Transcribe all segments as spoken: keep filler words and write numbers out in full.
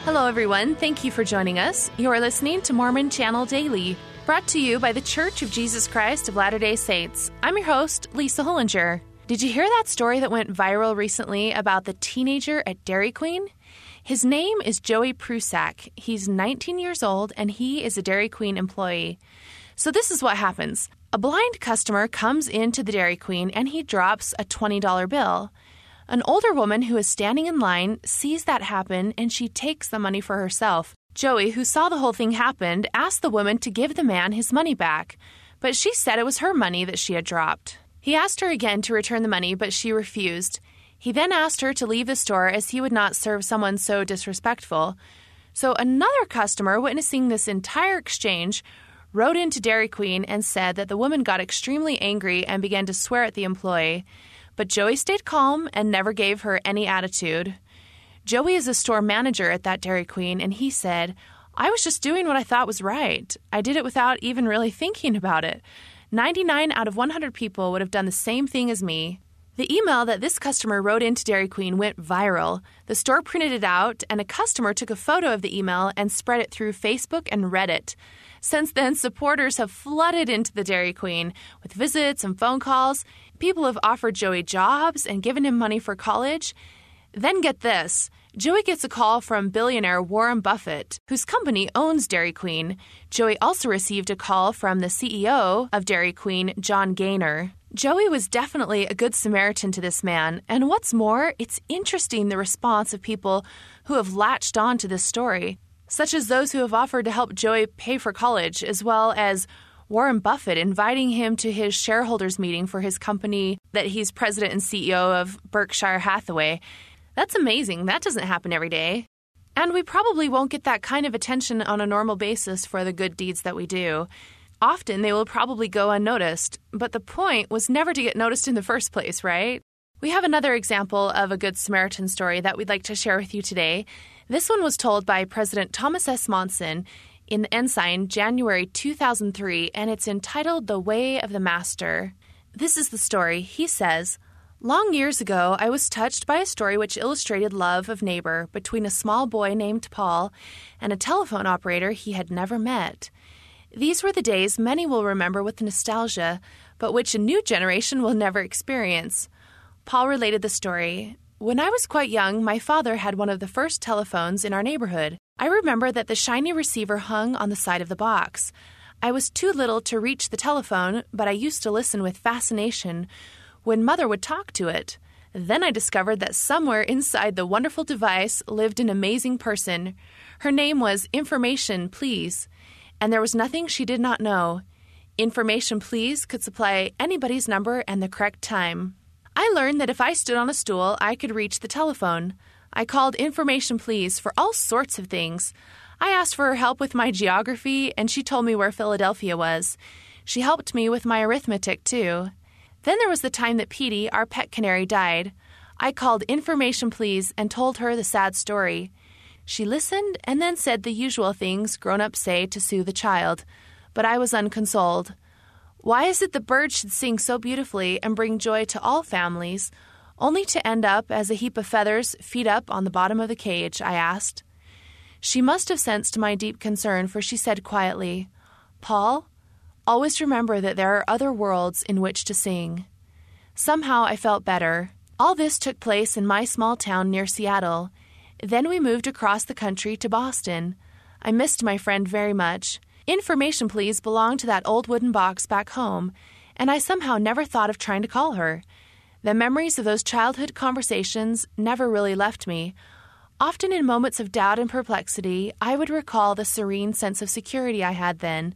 Hello, everyone. Thank you for joining us. You are listening to Mormon Channel Daily, brought to you by The Church of Jesus Christ of Latter-day Saints. I'm your host, Lisa Hollinger. Did you hear that story that went viral recently about the teenager at Dairy Queen? His name is Joey Prusak. He's nineteen years old, and he is a Dairy Queen employee. So this is what happens. A blind customer comes into the Dairy Queen, and he drops a twenty dollar bill. An older woman who is standing in line sees that happen, and she takes the money for herself. Joey, who saw the whole thing happen, asked the woman to give the man his money back, but she said it was her money that she had dropped. He asked her again to return the money, but she refused. He then asked her to leave the store as he would not serve someone so disrespectful. So another customer, witnessing this entire exchange, rode into Dairy Queen and said that the woman got extremely angry and began to swear at the employee. But Joey stayed calm and never gave her any attitude. Joey is a store manager at that Dairy Queen, and he said, "I was just doing what I thought was right. I did it without even really thinking about it. ninety-nine out of one hundred people would have done the same thing as me." The email that this customer wrote into Dairy Queen went viral. The store printed it out, and a customer took a photo of the email and spread it through Facebook and Reddit. Since then, supporters have flooded into the Dairy Queen with visits and phone calls. People have offered Joey jobs and given him money for college. Then get this. Joey gets a call from billionaire Warren Buffett, whose company owns Dairy Queen. Joey also received a call from the C E O of Dairy Queen, John Gaynor. Joey was definitely a good Samaritan to this man, and what's more, it's interesting the response of people who have latched on to this story, such as those who have offered to help Joey pay for college, as well as Warren Buffett inviting him to his shareholders meeting for his company that he's president and C E O of, Berkshire Hathaway. That's amazing. That doesn't happen every day. And we probably won't get that kind of attention on a normal basis for the good deeds that we do. Often they will probably go unnoticed, but the point was never to get noticed in the first place, right? We have another example of a Good Samaritan story that we'd like to share with you today. This one was told by President Thomas S. Monson in the Ensign, January two thousand three, and it's entitled The Way of the Master. This is the story. He says, "Long years ago, I was touched by a story which illustrated love of neighbor between a small boy named Paul and a telephone operator he had never met. These were the days many will remember with nostalgia, but which a new generation will never experience." Paul related the story. "When I was quite young, my father had one of the first telephones in our neighborhood. I remember that the shiny receiver hung on the side of the box. I was too little to reach the telephone, but I used to listen with fascination when Mother would talk to it. Then I discovered that somewhere inside the wonderful device lived an amazing person. Her name was Information Please, and there was nothing she did not know. Information Please could supply anybody's number and the correct time. I learned that if I stood on a stool, I could reach the telephone. I called Information Please for all sorts of things. I asked for her help with my geography, and she told me where Philadelphia was. She helped me with my arithmetic, too. Then there was the time that Petey, our pet canary, died. I called Information Please and told her the sad story. She listened and then said the usual things grown-ups say to soothe a child, but I was unconsoled. Why is it the birds should sing so beautifully and bring joy to all families, only to end up as a heap of feathers feet up on the bottom of the cage?" I asked. She must have sensed my deep concern, for she said quietly, "Paul, always remember that there are other worlds in which to sing." Somehow I felt better. All this took place in my small town near Seattle. Then we moved across the country to Boston. I missed my friend very much. Information Please belonged to that old wooden box back home, and I somehow never thought of trying to call her. The memories of those childhood conversations never really left me. Often in moments of doubt and perplexity, I would recall the serene sense of security I had then.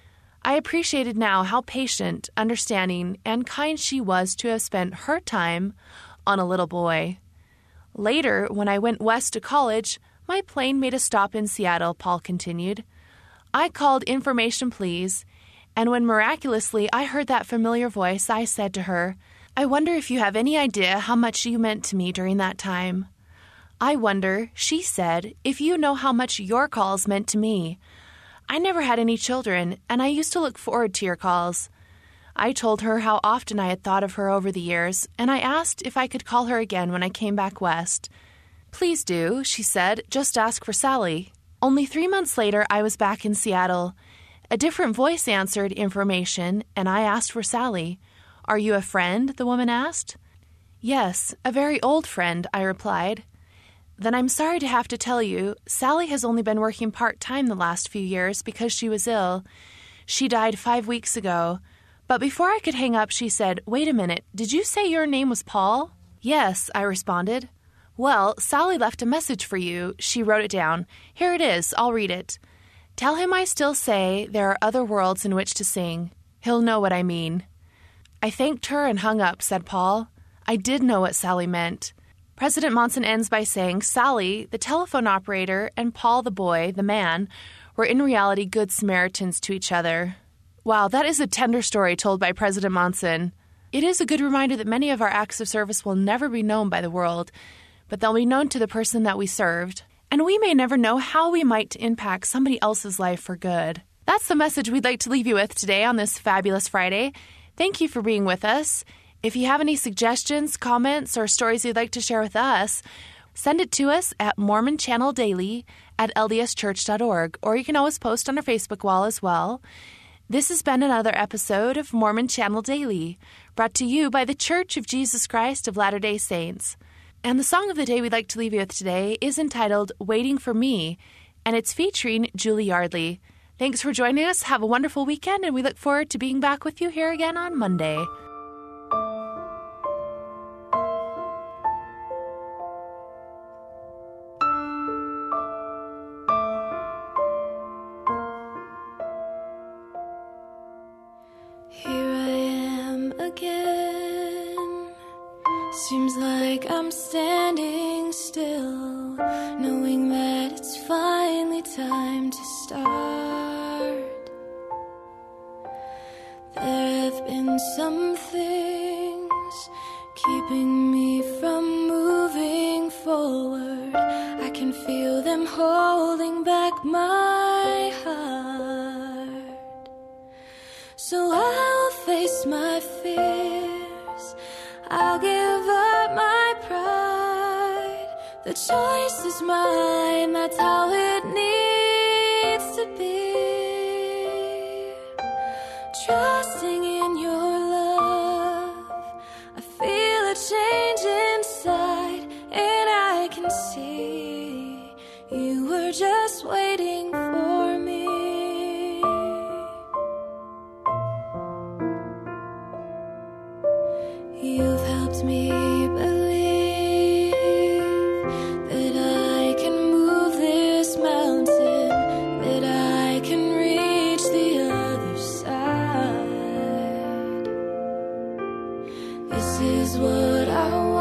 I appreciated now how patient, understanding, and kind she was to have spent her time on a little boy. Later, when I went west to college, my plane made a stop in Seattle, Paul continued. I called Information Please, and when miraculously I heard that familiar voice, I said to her, "I wonder if you have any idea how much you meant to me during that time." "I wonder," she said, "if you know how much your calls meant to me. I never had any children, and I used to look forward to your calls." I told her how often I had thought of her over the years, and I asked if I could call her again when I came back west. "Please do," she said. "Just ask for Sally." Only three months later, I was back in Seattle. A different voice answered information, and I asked for Sally. "Are you a friend?" the woman asked. "Yes, a very old friend," I replied. "Then I'm sorry to have to tell you, Sally has only been working part-time the last few years because she was ill. She died five weeks ago." But before I could hang up, she said, "Wait a minute, did you say your name was Paul?" "Yes," I responded. "Well, Sally left a message for you." She wrote it down. Here it is. I'll read it. "Tell him I still say there are other worlds in which to sing. He'll know what I mean." I thanked her and hung up, said Paul. I did know what Sally meant. President Monson ends by saying Sally, the telephone operator, and Paul, the boy, the man, were in reality good Samaritans to each other. Wow, that is a tender story told by President Monson. It is a good reminder that many of our acts of service will never be known by the world, but they'll be known to the person that we served. And we may never know how we might impact somebody else's life for good. That's the message we'd like to leave you with today on this fabulous Friday. Thank you for being with us. If you have any suggestions, comments, or stories you'd like to share with us, send it to us at Mormon Channel Daily at L D S church dot org, or you can always post on our Facebook wall as well. This has been another episode of Mormon Channel Daily, brought to you by the Church of Jesus Christ of Latter-day Saints. And the song of the day we'd like to leave you with today is entitled Waiting for Me, and it's featuring Julie Yardley. Thanks for joining us. Have a wonderful weekend, and we look forward to being back with you here again on Monday. Here I am again. Seems like I'm standing still, knowing that it's finally time to start. There have been some things keeping me from moving forward. I can feel them holding back my heart. So I'll face my fears, I'll give up my pride. The choice is mine, that's how it needs to be. Trusting in your love, I feel a change inside, and I can see you were just waiting for me. You've helped me believe that I can move this mountain, that I can reach the other side. This is what I want.